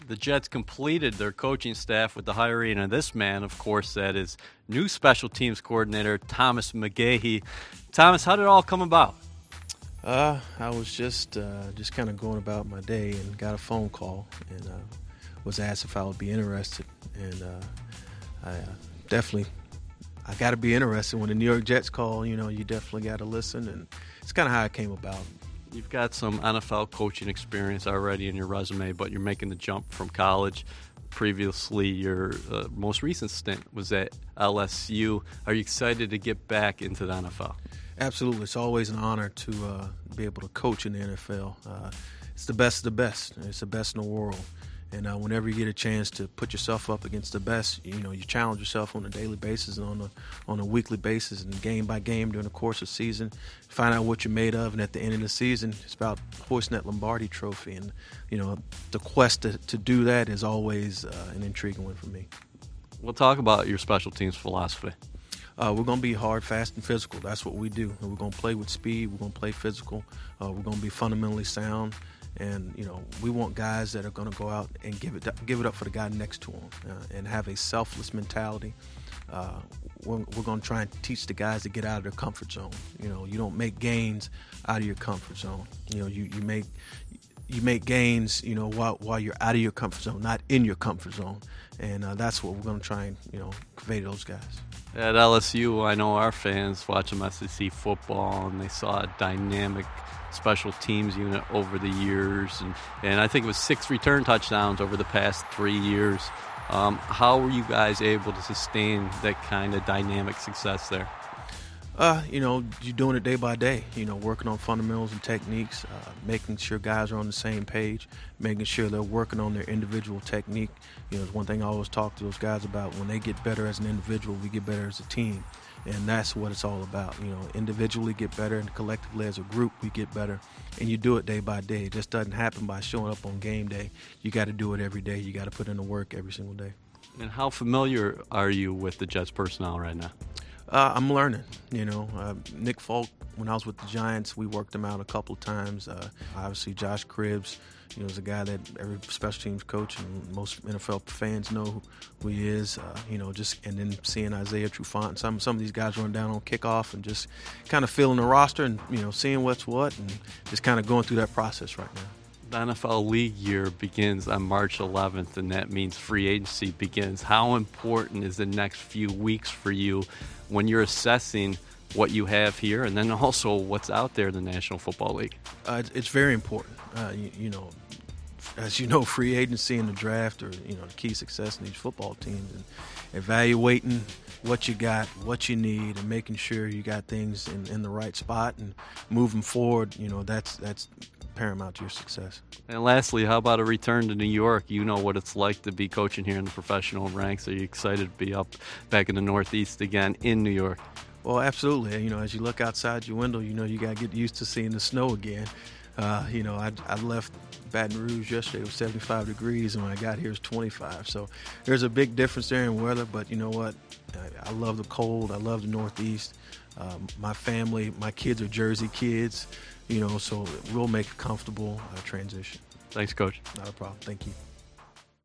The Jets completed their coaching staff with the hiring of this man, of course, that is new special teams coordinator, Thomas McGaughey. Thomas, how did it all come about? I was just kind of going about my day and got a phone call and was asked if I would be interested. And I got to be interested. When the New York Jets call, you definitely got to listen. And it's kind of how it came about. You've got some NFL coaching experience already in your resume, but you're making the jump from college. Previously, your most recent stint was at LSU. Are you excited to get back into the NFL? Absolutely. It's always an honor to be able to coach in the NFL. It's the best of the best. It's the best in the world. And whenever you get a chance to put yourself up against the best, you challenge yourself on a daily basis and on a weekly basis and game by game during the course of the season, find out what you're made of. And at the end of the season, it's about hoisting that Lombardi trophy. And, the quest to do that is always an intriguing one for me. We'll talk about your special teams philosophy. We're going to be hard, fast, and physical. That's what we do. We're going to play with speed. We're going to play physical. We're going to be fundamentally sound. And, we want guys that are going to go out and give it up for the guy next to them and have a selfless mentality. We're going to try and teach the guys to get out of their comfort zone. You don't make gains out of your comfort zone. You make gains, while you're out of your comfort zone, not in your comfort zone. And that's what we're going to try and, convey to those guys. At LSU, I know our fans watch some SEC football, and they saw a dynamic special teams unit over the years. And I think it was 6 return touchdowns over the past 3 years. How were you guys able to sustain that kind of dynamic success there? You're doing it day by day, working on fundamentals and techniques, making sure guys are on the same page, making sure they're working on their individual technique. It's one thing I always talk to those guys about. When they get better as an individual, we get better as a team. And that's what it's all about. Individually get better and collectively as a group we get better. And you do it day by day. It just doesn't happen by showing up on game day. You got to do it every day. You got to put in the work every single day. And how familiar are you with the Jets personnel right now? I'm learning. Nick Folk, when I was with the Giants, we worked him out a couple of times. Obviously, Josh Cribbs, is a guy that every special teams coach and most NFL fans know who he is. And then seeing Isaiah Trufant, some of these guys run down on kickoff and just kind of feeling the roster and seeing what's what and just kind of going through that process right now. The NFL league year begins on March 11th, and that means free agency begins. How important is the next few weeks for you when you're assessing what you have here and then also what's out there in the National Football League? It's very important. As you know, free agency and the draft are, the key success in these football teams. And evaluating what you got, what you need, and making sure you got things in the right spot and moving forward, that's paramount to your success. And lastly, how about a return to New York? You know what it's like to be coaching here in the professional ranks. Are you excited to be up back in the Northeast again in New York? Well, absolutely. As you look outside your window, you got to get used to seeing the snow again. I left Baton Rouge yesterday. It was 75 degrees, and when I got here, it was 25. So there's a big difference there in weather, but you know what? I love the cold. I love the Northeast. My family, my kids are Jersey kids, so we'll make a comfortable transition. Thanks, Coach. Not a problem. Thank you.